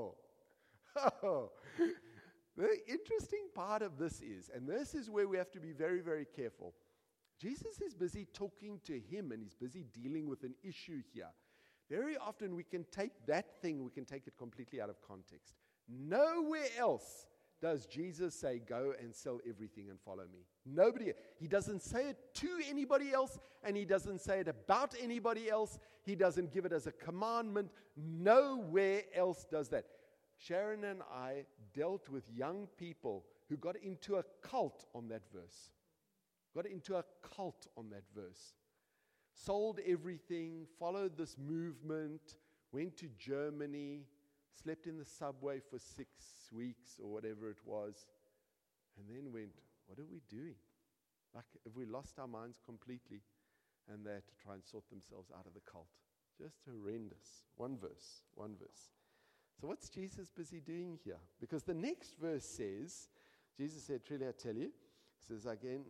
The interesting part of this is, and this is where we have to be very, very careful. Jesus is busy talking to him, and he's busy dealing with an issue here. Very often we can take that thing, we can take it completely out of context. Nowhere else does Jesus say, go and sell everything and follow me. Nobody. He doesn't say it to anybody else, and he doesn't say it about anybody else. He doesn't give it as a commandment. Nowhere else does that. Sharon and I dealt with young people who got into a cult on that verse. Sold everything, followed this movement, went to Germany, slept in the subway for 6 weeks or whatever it was, and then went, what are we doing? If we lost our minds completely, and they had to try and sort themselves out of the cult. Just horrendous. One verse. So what's Jesus busy doing here? Because the next verse says, Jesus said, truly I tell you, says again,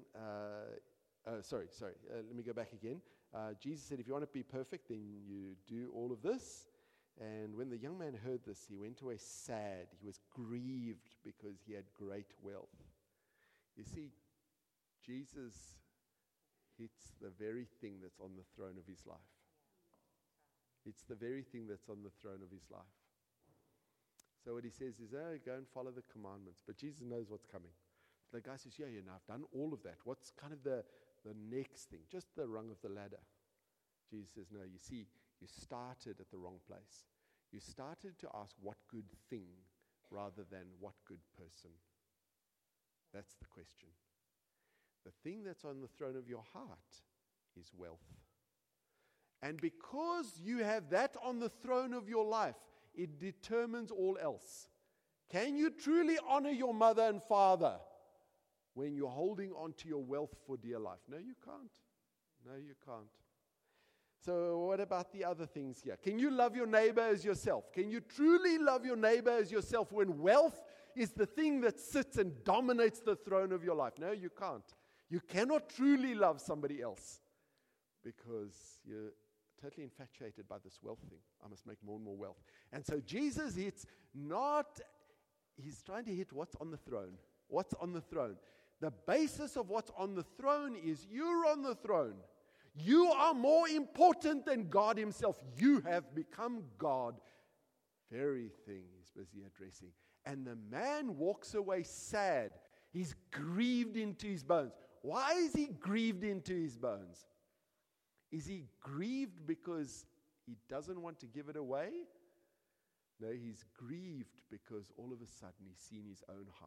let me go back again. Jesus said, if you want to be perfect, then you do all of this. And when the young man heard this, he went away sad. He was grieved because he had great wealth. You see, Jesus hits the very thing that's on the throne of his life. It's the very thing that's on the throne of his life. So what he says is, go and follow the commandments. But Jesus knows what's coming. The guy says, yeah, I've done all of that. What's kind of the next thing? Just the rung of the ladder. Jesus says, no, you see, you started at the wrong place. You started to ask what good thing rather than what good person. That's the question. The thing that's on the throne of your heart is wealth. And because you have that on the throne of your life, it determines all else. Can you truly honor your mother and father when you're holding on to your wealth for dear life? No, you can't. So what about the other things here? Can you love your neighbor as yourself? Can you truly love your neighbor as yourself when wealth is the thing that sits and dominates the throne of your life? No, you can't. You cannot truly love somebody else because you're totally infatuated by this wealth thing. I must make more and more wealth. And so Jesus hits he's trying to hit what's on the throne. What's on the throne? The basis of what's on the throne is you're on the throne. You are more important than God himself. You have become God. Very thing he's busy addressing. And the man walks away sad. He's grieved into his bones. Why is he grieved into his bones? Is he grieved because he doesn't want to give it away? No, he's grieved because all of a sudden he's seen his own heart.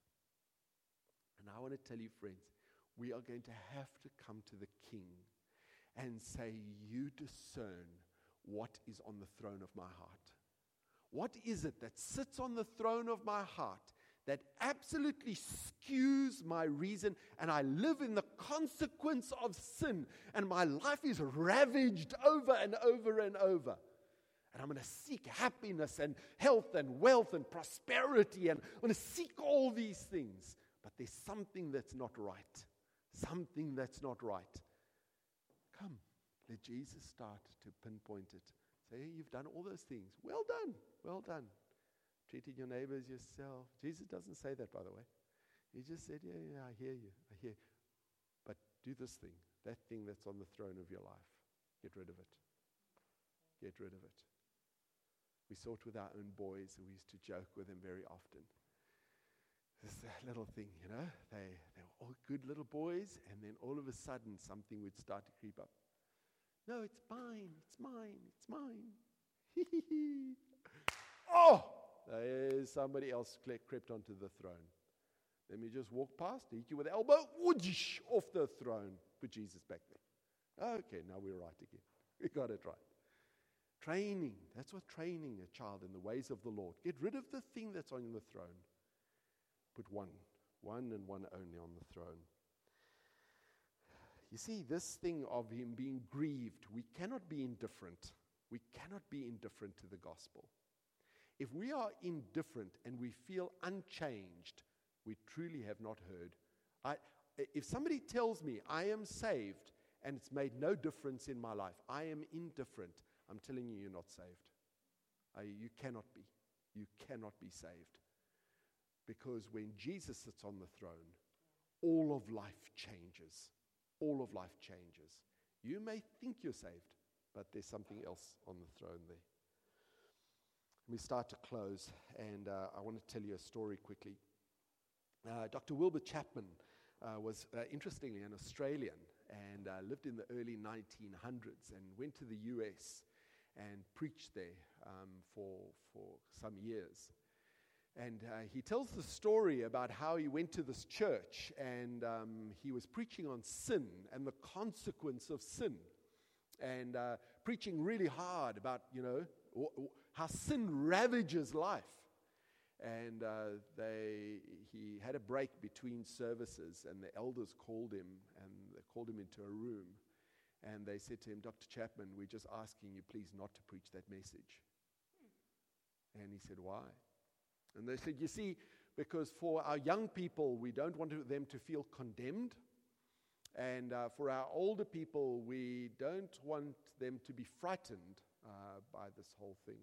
And I want to tell you, friends, we are going to have to come to the King and say, you discern what is on the throne of my heart. What is it that sits on the throne of my heart that absolutely skews my reason, and I live in the consequence of sin, and my life is ravaged over and over and over. And I'm going to seek happiness and health and wealth and prosperity, and I'm going to seek all these things. But there's something that's not right. Something that's not right. Come, let Jesus start to pinpoint it. Say, hey, you've done all those things. Well done, well done. Treating your neighbor as yourself. Jesus doesn't say that, by the way. He just said, yeah, I hear you. I hear. But do this thing, that thing that's on the throne of your life. Get rid of it. Get rid of it. We saw it with our own boys, and we used to joke with them very often. This little thing, they were all good little boys, and then all of a sudden something would start to creep up. No, it's mine, it's mine, it's mine. Oh! There's somebody else crept onto the throne. Let me just walk past, hit you with the elbow, whoosh, off the throne. Put Jesus back there. Okay, now we're right again. We got it right. Training. That's what training a child in the ways of the Lord. Get rid of the thing that's on the throne. Put one and one only on the throne. You see, this thing of him being grieved, we cannot be indifferent. We cannot be indifferent to the gospel. If we are indifferent and we feel unchanged, we truly have not heard. If somebody tells me I am saved and it's made no difference in my life, I am indifferent, I'm telling you, you're not saved. You cannot be. You cannot be saved. Because when Jesus sits on the throne, all of life changes. All of life changes. You may think you're saved, but there's something else on the throne there. We start to close, and I want to tell you a story quickly. Dr. Wilbur Chapman was, interestingly, an Australian and lived in the early 1900s and went to the US and preached there for some years. And he tells the story about how he went to this church and he was preaching on sin and the consequence of sin, and preaching really hard about, how sin ravages life. And he had a break between services, and the elders called him, and they called him into a room. And they said to him, Dr. Chapman, we're just asking you please not to preach that message. And he said, why? And they said, you see, because for our young people, we don't want them to feel condemned. And for our older people, we don't want them to be frightened by this whole thing.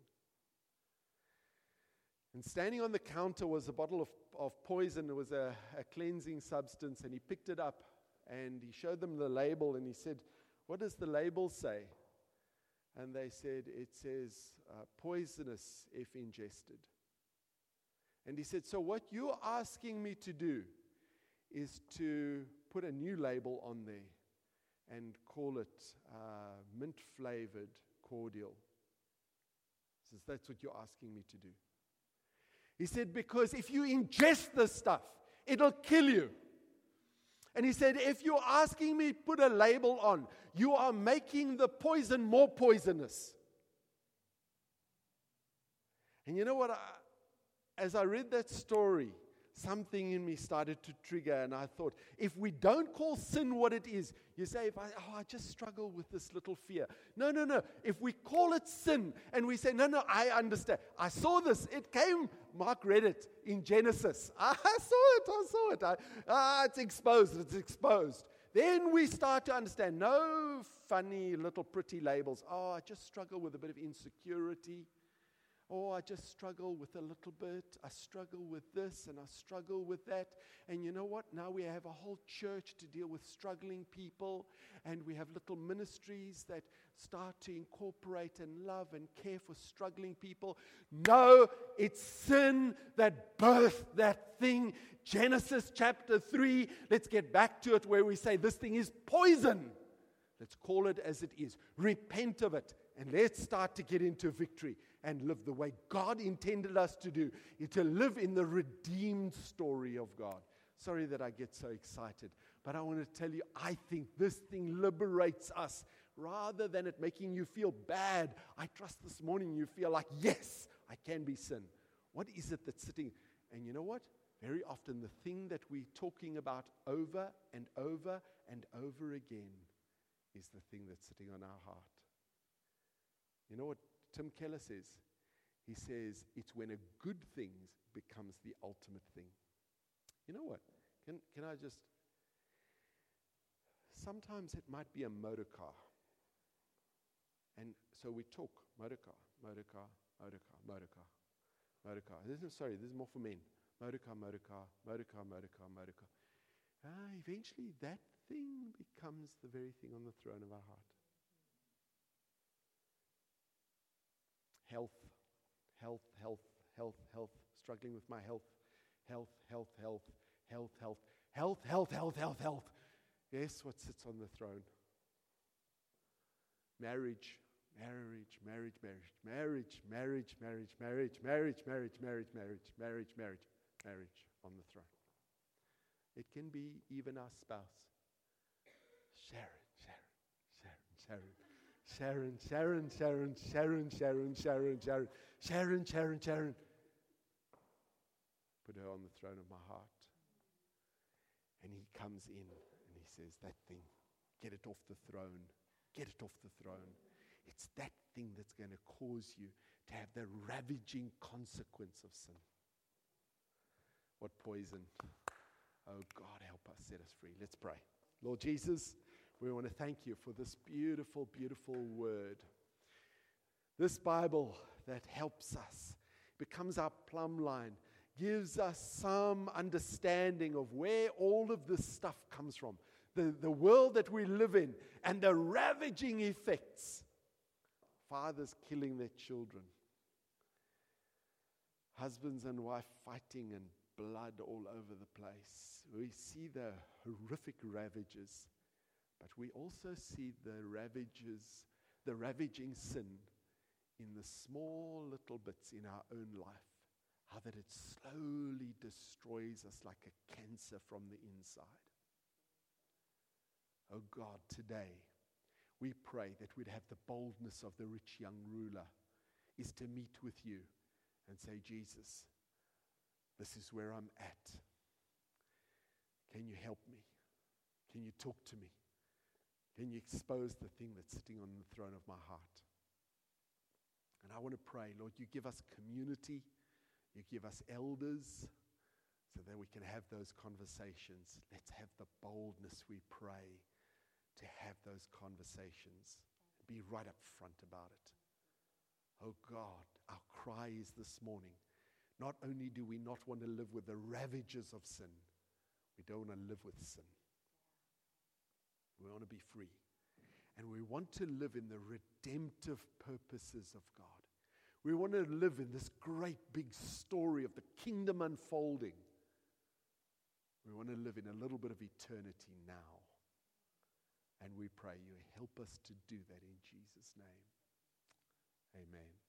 And standing on the counter was a bottle of poison. It was a cleansing substance, and he picked it up, and he showed them the label, and he said, what does the label say? And they said, it says, poisonous if ingested. And he said, so what you're asking me to do is to put a new label on there and call it mint-flavored cordial. He says, that's what you're asking me to do. He said, because if you ingest this stuff, it'll kill you. And he said, if you're asking me to put a label on, you are making the poison more poisonous. And you know what? As I read that story, something in me started to trigger, and I thought, if we don't call sin what it is, you say, I just struggle with this little fear. No. If we call it sin, and we say, no, I understand. I saw this. It came, Mark read it in Genesis. I saw it. It's exposed. then we start to understand. No funny little pretty labels. Oh, I just struggle with a bit of insecurity. Oh, I just struggle with a little bit. I struggle with this and I struggle with that. And you know what? Now we have a whole church to deal with struggling people. And we have little ministries that start to incorporate and love and care for struggling people. No, it's sin that birthed that thing. Genesis chapter 3. Let's get back to it where we say this thing is poison. Let's call it as it is. Repent of it. And let's start to get into victory and live the way God intended us to do, to live in the redeemed story of God. Sorry that I get so excited, but I want to tell you, I think this thing liberates us rather than it making you feel bad. I trust this morning you feel like, yes, I can be sin. What is it that's sitting? And you know what? Very often the thing that we're talking about over and over and over again is the thing that's sitting on our heart. You know what Tim Keller says? He says, it's when a good thing becomes the ultimate thing. You know what? Can I just... Sometimes it might be a motor car. And so we talk, motor car. This is more for men. Motor car. Eventually that thing becomes the very thing on the throne of our heart. Health. Struggling with my health. Health. Yes, what sits on the throne? Marriage on the throne. It can be even our spouse. Sharon. Put her on the throne of my heart. And he comes in and he says, that thing, get it off the throne. It's that thing that's going to cause you to have the ravaging consequence of sin. What poison. Oh, God, help us, set us free. Let's pray. Lord Jesus, we want to thank you for this beautiful, beautiful word. This Bible that helps us, becomes our plumb line, gives us some understanding of where all of this stuff comes from. The world that we live in and the ravaging effects. Fathers killing their children. Husbands and wife fighting and blood all over the place. We see the horrific ravages, but we also see the ravaging sin in the small little bits in our own life. How that it slowly destroys us like a cancer from the inside. Oh God, today we pray that we'd have the boldness of the rich young ruler, is to meet with you and say, Jesus, this is where I'm at. Can you help me? Can you talk to me? Can you expose the thing that's sitting on the throne of my heart? And I want to pray, Lord, you give us community, you give us elders, so that we can have those conversations. Let's have the boldness, we pray, to have those conversations. Be right up front about it. Oh God, our cry is this morning, not only do we not want to live with the ravages of sin, we don't want to live with sin. We want to be free. And we want to live in the redemptive purposes of God. We want to live in this great big story of the kingdom unfolding. We want to live in a little bit of eternity now. And we pray you help us to do that in Jesus' name. Amen.